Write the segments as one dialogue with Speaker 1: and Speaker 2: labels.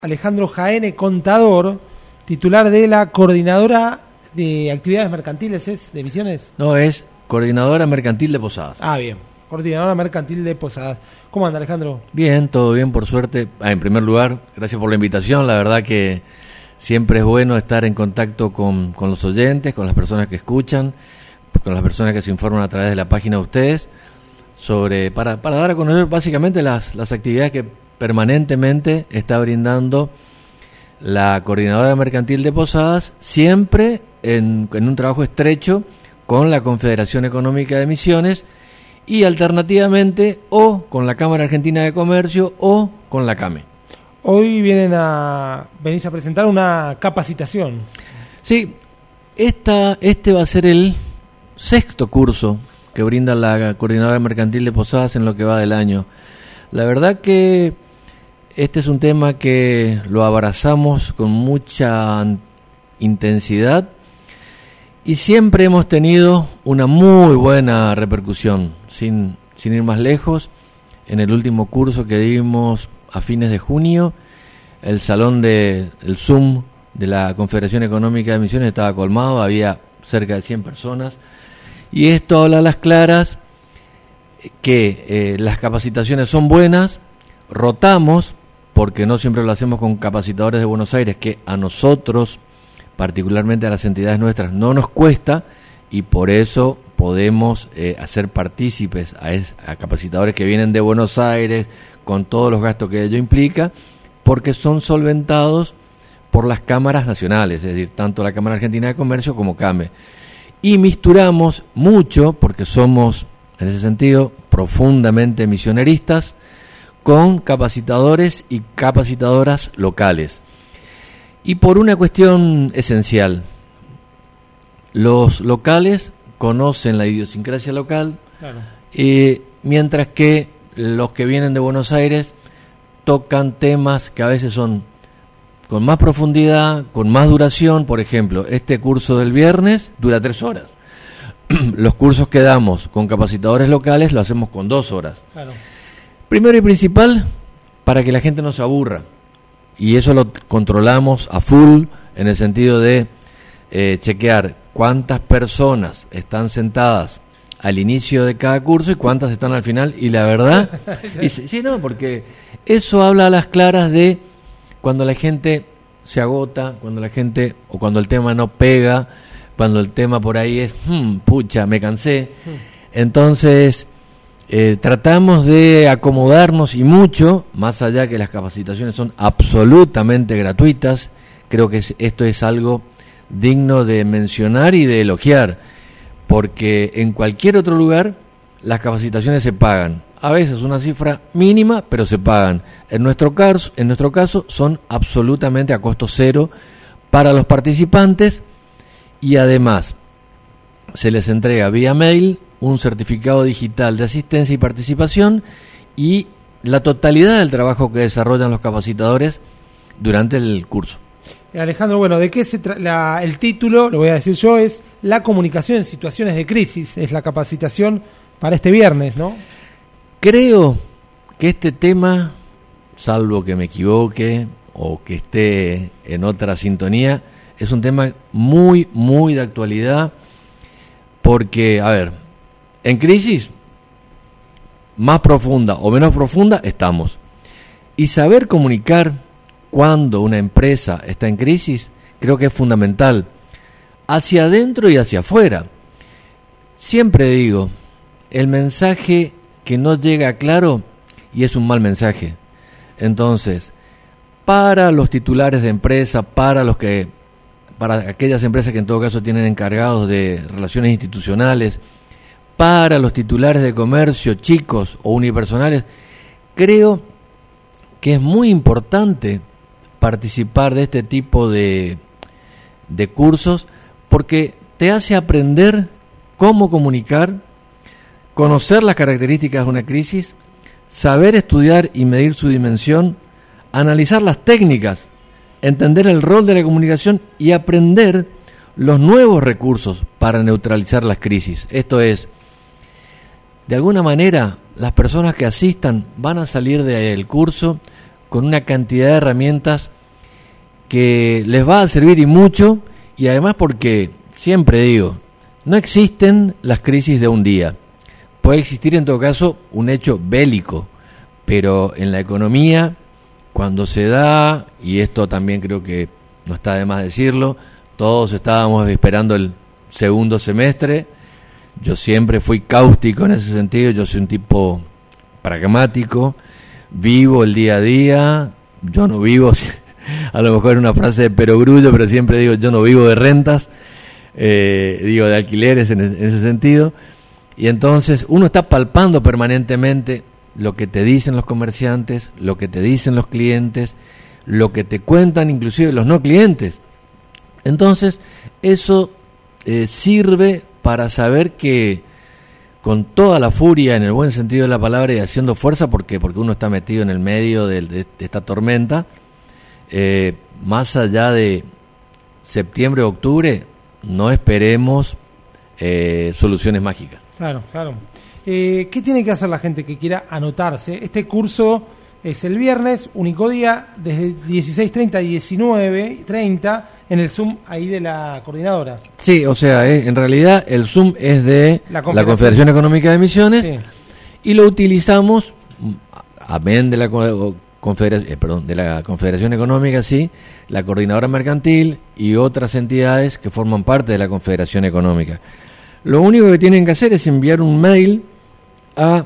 Speaker 1: Alejandro Jaene, contador, titular de la Coordinadora de Actividades Mercantiles, ¿es de Misiones?
Speaker 2: No, es Coordinadora Mercantil de Posadas.
Speaker 1: Ah, bien, Coordinadora Mercantil de Posadas. ¿Cómo anda, Alejandro?
Speaker 2: Bien, todo bien, por suerte. En primer lugar, gracias por la invitación. La verdad que siempre es bueno estar en contacto con los oyentes, con las personas que escuchan, con las personas que se informan a través de la página de ustedes, para dar a conocer básicamente las actividades que permanentemente está brindando la Coordinadora Mercantil de Posadas, siempre en un trabajo estrecho con la Confederación Económica de Misiones y alternativamente o con la Cámara Argentina de Comercio o con la CAME.
Speaker 1: Hoy venís a presentar una capacitación.
Speaker 2: Sí, este va a ser el 6º curso que brinda la Coordinadora Mercantil de Posadas en lo que va del año. La verdad que este es un tema que lo abrazamos con mucha intensidad y siempre hemos tenido una muy buena repercusión. Sin ir más lejos, en el último curso que dimos a fines de junio, el Zoom de la Confederación Económica de Misiones estaba colmado, había cerca de 100 personas, y esto habla a las claras que las capacitaciones son buenas, rotamos, porque no siempre lo hacemos con capacitadores de Buenos Aires, que a nosotros, particularmente a las entidades nuestras, no nos cuesta, y por eso podemos hacer partícipes a capacitadores que vienen de Buenos Aires, con todos los gastos que ello implica, porque son solventados por las cámaras nacionales, es decir, tanto la Cámara Argentina de Comercio como CAME. Y misturamos mucho, porque somos, en ese sentido, profundamente misioneristas, con capacitadores y capacitadoras locales. Y por una cuestión esencial, los locales conocen la idiosincrasia local, claro, mientras que los que vienen de Buenos Aires tocan temas que a veces son con más profundidad, con más duración. Por ejemplo, este curso del viernes dura 3 horas. Los cursos que damos con capacitadores locales lo hacemos con 2 horas. Claro. Primero y principal, para que la gente no se aburra. Y eso lo controlamos a full, en el sentido de chequear cuántas personas están sentadas al inicio de cada curso y cuántas están al final. Y la verdad, porque eso habla a las claras de cuando la gente se agota, cuando la gente, o cuando el tema no pega, cuando el tema por ahí es, me cansé. Entonces, tratamos de acomodarnos, y mucho, más allá que las capacitaciones son absolutamente gratuitas. Creo que esto es algo digno de mencionar y de elogiar, porque en cualquier otro lugar las capacitaciones se pagan. A veces una cifra mínima, pero se pagan. En nuestro caso son absolutamente a costo cero para los participantes, y además se les entrega vía mail un certificado digital de asistencia y participación y la totalidad del trabajo que desarrollan los capacitadores durante el curso.
Speaker 1: Alejandro, bueno, ¿de qué se trata? El título, lo voy a decir yo, es La comunicación en situaciones de crisis. Es la capacitación para este viernes, ¿no?
Speaker 2: Creo que este tema, salvo que me equivoque o que esté en otra sintonía, es un tema muy, muy de actualidad, porque, en crisis, más profunda o menos profunda, estamos. Y saber comunicar cuando una empresa está en crisis, creo que es fundamental, hacia adentro y hacia afuera. Siempre digo, el mensaje que no llega claro y es un mal mensaje. Entonces, para los titulares de empresa, para aquellas empresas que en todo caso tienen encargados de relaciones institucionales, para los titulares de comercio, chicos o unipersonales, creo que es muy importante participar de este tipo de cursos, porque te hace aprender cómo comunicar, conocer las características de una crisis, saber estudiar y medir su dimensión, analizar las técnicas, entender el rol de la comunicación y aprender los nuevos recursos para neutralizar las crisis. Esto es, de alguna manera, las personas que asistan van a salir del curso con una cantidad de herramientas que les va a servir y mucho, y además porque, siempre digo, no existen las crisis de un día. Puede existir en todo caso un hecho bélico, pero en la economía, cuando se da, y esto también creo que no está de más decirlo, todos estábamos esperando el segundo semestre. Yo siempre fui cáustico en ese sentido, yo soy un tipo pragmático, vivo el día a día, yo no vivo, a lo mejor es una frase de perogrullo, pero siempre digo, yo no vivo de rentas, digo de alquileres en ese sentido, y entonces uno está palpando permanentemente lo que te dicen los comerciantes, lo que te dicen los clientes, lo que te cuentan inclusive los no clientes. Entonces eso sirve para saber que con toda la furia, en el buen sentido de la palabra, y haciendo fuerza, porque uno está metido en el medio de esta tormenta, más allá de septiembre o octubre, no esperemos soluciones mágicas.
Speaker 1: Claro. ¿Qué tiene que hacer la gente que quiera anotarse? Este curso es el viernes, único día, desde 16:30 a 19:30, en el Zoom ahí de la coordinadora.
Speaker 2: Sí, o sea, en realidad el Zoom es de la Confederación Económica de Misiones, sí, y lo utilizamos, amén de la Confederación Económica, sí, la Coordinadora Mercantil y otras entidades que forman parte de la Confederación Económica. Lo único que tienen que hacer es enviar un mail a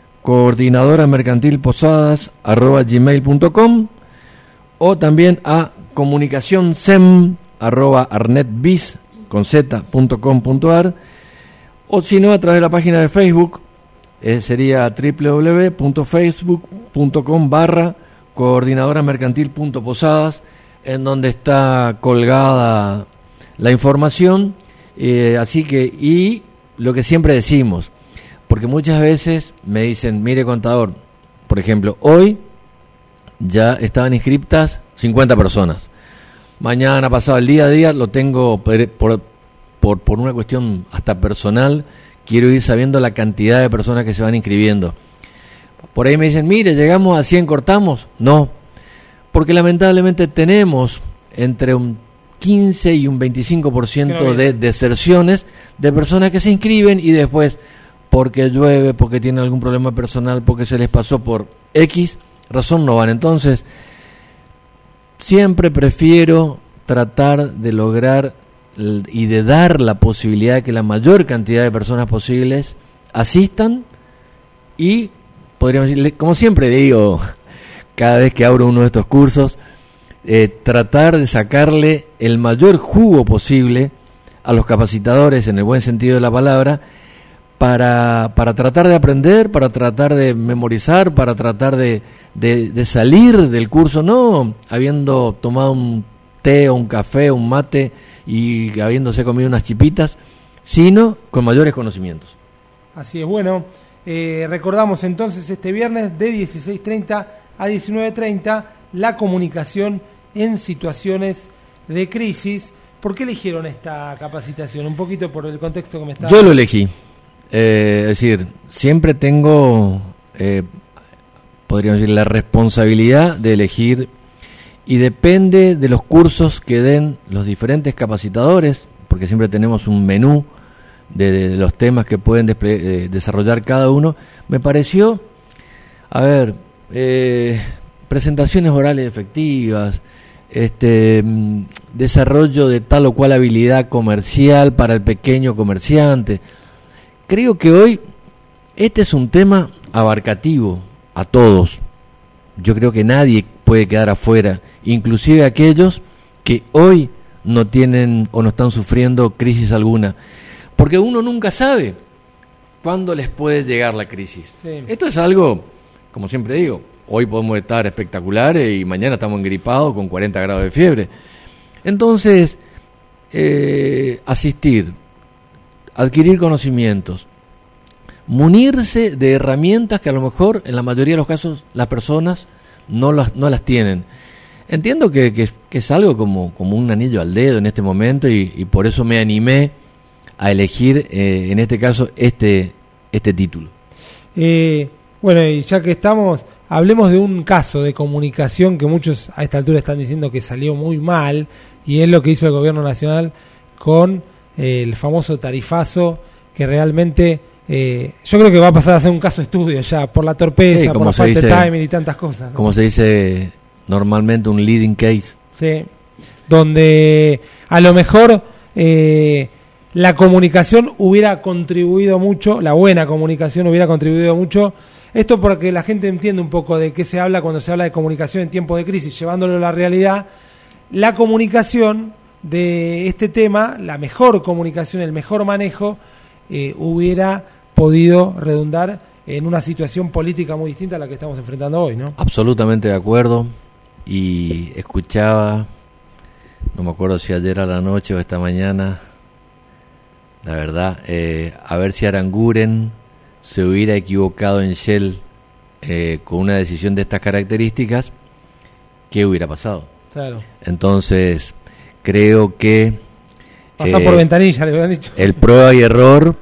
Speaker 2: coordinadoramercantilposadas@gmail.com o también a comunicacionsem@arnetbiz.com.ar, o si no, a través de la página de Facebook, sería www.facebook.com/coordinadoramercantil.posadas, en donde está colgada la información. Así que, y lo que siempre decimos, porque muchas veces me dicen, mire contador, por ejemplo, hoy ya estaban inscriptas 50 personas, mañana, pasado, el día a día lo tengo por una cuestión hasta personal, quiero ir sabiendo la cantidad de personas que se van inscribiendo. Por ahí me dicen, mire, llegamos a 100, cortamos. No, porque lamentablemente tenemos entre un 15 y un 25% de deserciones de personas que se inscriben y después, porque llueve, porque tienen algún problema personal, porque se les pasó por X razón, no van. Entonces, siempre prefiero tratar de lograr y de dar la posibilidad de que la mayor cantidad de personas posibles asistan, y podríamos decirle, como siempre digo, cada vez que abro uno de estos cursos, tratar de sacarle el mayor jugo posible a los capacitadores, en el buen sentido de la palabra, para tratar de aprender, para tratar de memorizar, para tratar de salir del curso, no habiendo tomado un té o un café o un mate y habiéndose comido unas chipitas, sino con mayores conocimientos.
Speaker 1: Así es, bueno, recordamos entonces este viernes de 16:30 a 19:30 la comunicación en situaciones de crisis. ¿Por qué eligieron esta capacitación? Un poquito por el contexto que me está...
Speaker 2: Yo lo elegí, es decir, siempre tengo, podríamos decir, la responsabilidad de elegir, y depende de los cursos que den los diferentes capacitadores, porque siempre tenemos un menú de los temas que pueden desarrollar cada uno. Me pareció, presentaciones orales efectivas, desarrollo de tal o cual habilidad comercial para el pequeño comerciante. Creo que hoy este es un tema abarcativo a todos. Yo creo que nadie puede quedar afuera, inclusive aquellos que hoy no tienen o no están sufriendo crisis alguna, porque uno nunca sabe cuándo les puede llegar la crisis. Sí. Esto es algo, como siempre digo, hoy podemos estar espectaculares y mañana estamos engripados con 40 grados de fiebre. Entonces, asistir, adquirir conocimientos, munirse de herramientas que a lo mejor en la mayoría de los casos las personas no las tienen. Entiendo que es algo como un anillo al dedo en este momento, y por eso me animé a elegir en este caso este título.
Speaker 1: Bueno, y ya que estamos, hablemos de un caso de comunicación que muchos a esta altura están diciendo que salió muy mal, y es lo que hizo el gobierno nacional con el famoso tarifazo, que realmente yo creo que va a pasar a ser un caso de estudio ya, por la torpeza, por la falta de timing y tantas cosas, ¿no?
Speaker 2: Como se dice normalmente, un leading case.
Speaker 1: Sí, donde a lo mejor la comunicación hubiera contribuido mucho, la buena comunicación hubiera contribuido mucho. Esto porque la gente entiende un poco de qué se habla cuando se habla de comunicación en tiempos de crisis, llevándolo a la realidad. La comunicación de este tema, la mejor comunicación, el mejor manejo, hubiera podido redundar en una situación política muy distinta a la que estamos enfrentando hoy, ¿no?
Speaker 2: Absolutamente de acuerdo. Y escuchaba, no me acuerdo si ayer a la noche o esta mañana, la verdad, a ver si Aranguren se hubiera equivocado en Shell con una decisión de estas características, ¿qué hubiera pasado?
Speaker 1: Claro.
Speaker 2: Entonces, creo que
Speaker 1: pasa por ventanilla, le hubieran dicho.
Speaker 2: El prueba y error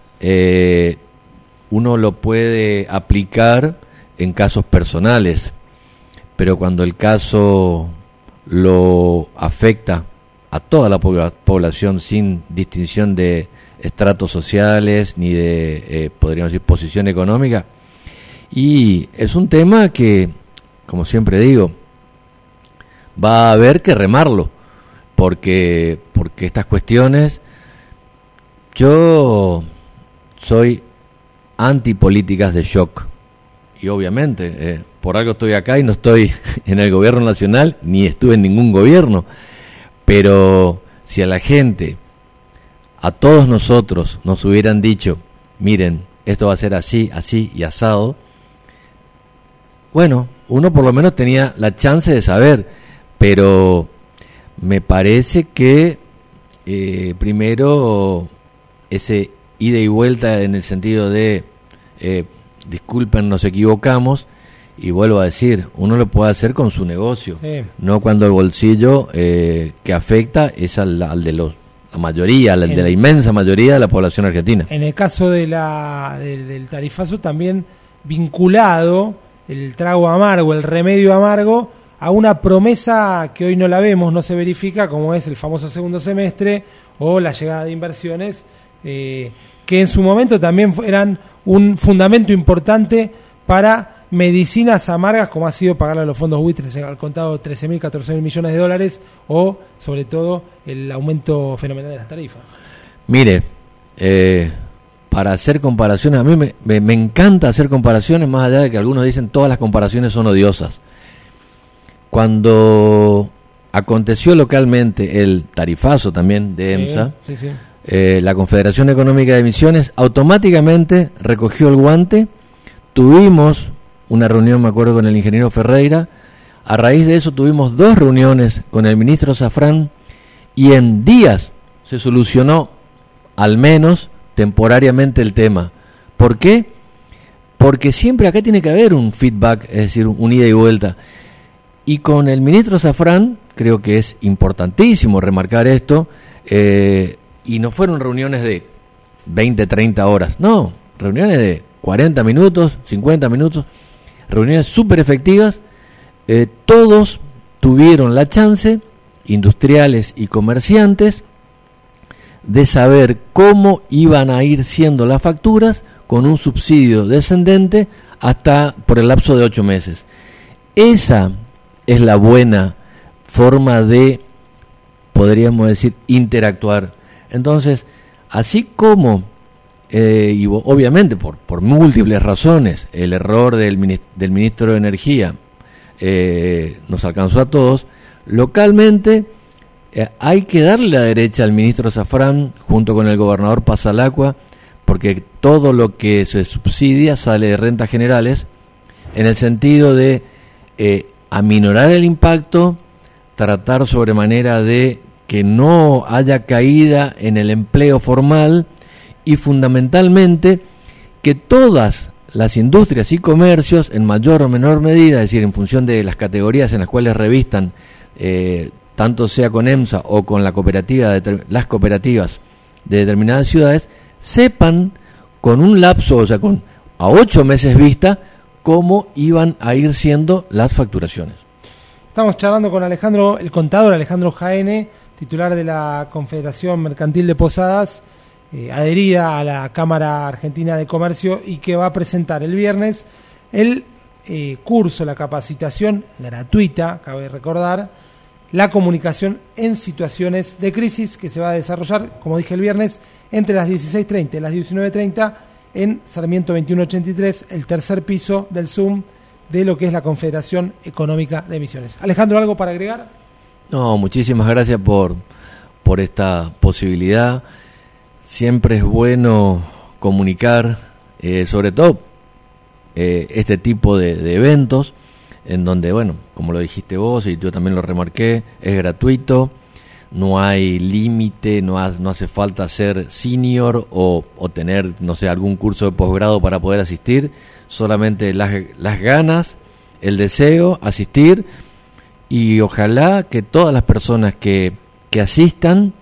Speaker 2: uno lo puede aplicar en casos personales, pero cuando el caso lo afecta a toda la población sin distinción de estratos sociales ni de, podríamos decir, posición económica, y es un tema que, como siempre digo, va a haber que remarlo, porque estas cuestiones, yo soy antipolíticas de shock, y obviamente por algo estoy acá y no estoy en el gobierno nacional ni estuve en ningún gobierno, pero si a la gente, a todos nosotros nos hubieran dicho, miren, esto va a ser así, así y asado, bueno, uno por lo menos tenía la chance de saber, pero me parece que primero ese ida y vuelta en el sentido de disculpen, nos equivocamos, y vuelvo a decir, uno lo puede hacer con su negocio, sí, no cuando el bolsillo que afecta es al de la mayoría, al de la inmensa mayoría de la población argentina.
Speaker 1: En el caso de del tarifazo, también vinculado el trago amargo, el remedio amargo, a una promesa que hoy no la vemos, no se verifica, como es el famoso segundo semestre o la llegada de inversiones, que en su momento también eran un fundamento importante para medicinas amargas, como ha sido pagarle a los fondos buitres al contado 13.000, 14.000 millones de dólares, o sobre todo el aumento fenomenal de las tarifas.
Speaker 2: Mire, para hacer comparaciones, a mí me encanta hacer comparaciones, más allá de que algunos dicen todas las comparaciones son odiosas. Cuando aconteció localmente el tarifazo también de EMSA, sí. La Confederación Económica de Misiones automáticamente recogió el guante. Tuvimos una reunión, me acuerdo, con el ingeniero Ferreira. A raíz de eso tuvimos 2 reuniones con el ministro Zafrán, y en días se solucionó, al menos temporariamente, el tema. ¿Por qué? Porque siempre acá tiene que haber un feedback, es decir, un ida y vuelta. Y con el ministro Zafrán, creo que es importantísimo remarcar esto, y no fueron reuniones de 20, 30 horas, no, reuniones de 40 minutos, 50 minutos, reuniones súper efectivas. Todos tuvieron la chance, industriales y comerciantes, de saber cómo iban a ir siendo las facturas con un subsidio descendente hasta por el lapso de 8 meses. Esa es la buena forma de, podríamos decir, interactuar. Entonces, así como, y obviamente por múltiples razones, el error del ministro de Energía nos alcanzó a todos, localmente hay que darle la derecha al ministro Zafrán junto con el gobernador Pasalacqua, porque todo lo que se subsidia sale de rentas generales, en el sentido de aminorar el impacto, tratar sobremanera de que no haya caída en el empleo formal, y fundamentalmente que todas las industrias y comercios, en mayor o menor medida, es decir, en función de las categorías en las cuales revistan, tanto sea con EMSA o con la cooperativa las cooperativas de determinadas ciudades, sepan con un lapso, o sea, a 8 meses vista, cómo iban a ir siendo las facturaciones.
Speaker 1: Estamos charlando con Alejandro, el contador Alejandro Jaene, titular de la Confederación Mercantil de Posadas, adherida a la Cámara Argentina de Comercio, y que va a presentar el viernes el curso, la capacitación gratuita, cabe recordar, la comunicación en situaciones de crisis, que se va a desarrollar, como dije, el viernes entre las 16:30 y las 19:30 en Sarmiento 2183, el tercer piso del Zoom de lo que es la Confederación Económica de Misiones. Alejandro, ¿algo para agregar?
Speaker 2: No, muchísimas gracias por esta posibilidad. Siempre es bueno comunicar, sobre todo este tipo de eventos, en donde, bueno, como lo dijiste vos y yo también lo remarqué, es gratuito, no hay límite, no hace falta ser senior o tener, no sé, algún curso de posgrado para poder asistir, solamente las ganas, el deseo, asistir, y ojalá que todas las personas que asistan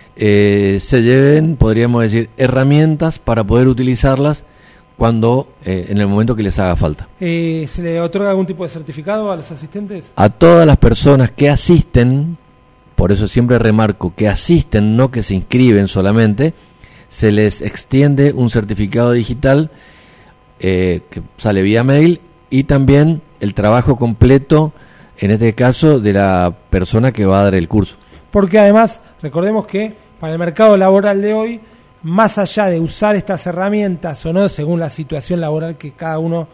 Speaker 2: se lleven, podríamos decir, herramientas para poder utilizarlas cuando en el momento que les haga falta.
Speaker 1: ¿Se le otorga algún tipo de certificado a los asistentes?
Speaker 2: A todas las personas que asisten, por eso siempre remarco que asisten, no que se inscriben solamente, se les extiende un certificado digital que sale vía mail, y también el trabajo completo, en este caso, de la persona que va a dar el curso. Porque además, recordemos que para el mercado laboral de hoy, más allá de usar estas herramientas o no, según la situación laboral que cada uno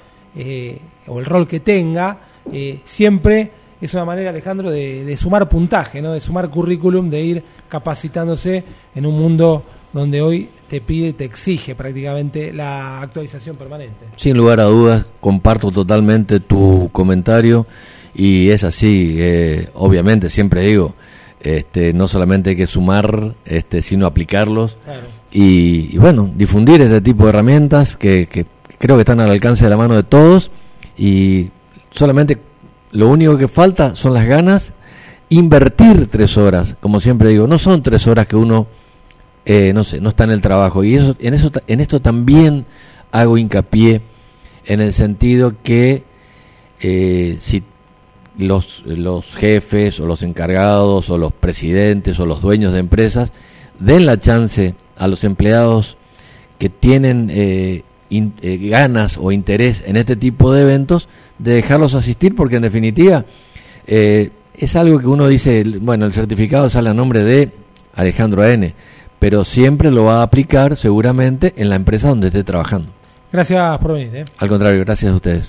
Speaker 2: o el rol que tenga, siempre es una manera, Alejandro, de sumar puntaje, ¿no? De sumar currículum, de ir capacitándose en un mundo donde hoy te pide y te exige prácticamente la actualización permanente. Sin lugar a dudas, comparto totalmente tu comentario, y es así. Obviamente, siempre digo, no solamente hay que sumar, sino aplicarlos. Claro. Y bueno, difundir este tipo de herramientas que creo que están al alcance de la mano de todos, y solamente lo único que falta son las ganas. Invertir 3 horas, como siempre digo, no son 3 horas que uno no está en el trabajo, y en esto también hago hincapié, en el sentido que si los jefes o los encargados o los presidentes o los dueños de empresas den la chance a los empleados que tienen ganas o interés en este tipo de eventos, de dejarlos asistir, porque en definitiva es algo que uno dice, bueno, el certificado sale a nombre de Alejandro N., pero siempre lo va a aplicar seguramente en la empresa donde esté trabajando. Gracias por venir. Al contrario, gracias a ustedes.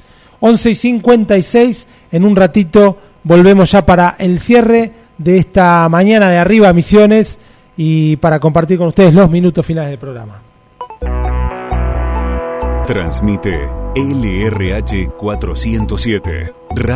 Speaker 1: 11:56, en un ratito volvemos ya para el cierre de esta mañana de Arriba Misiones y para compartir con ustedes los minutos finales del programa.
Speaker 3: Transmite LRH 407.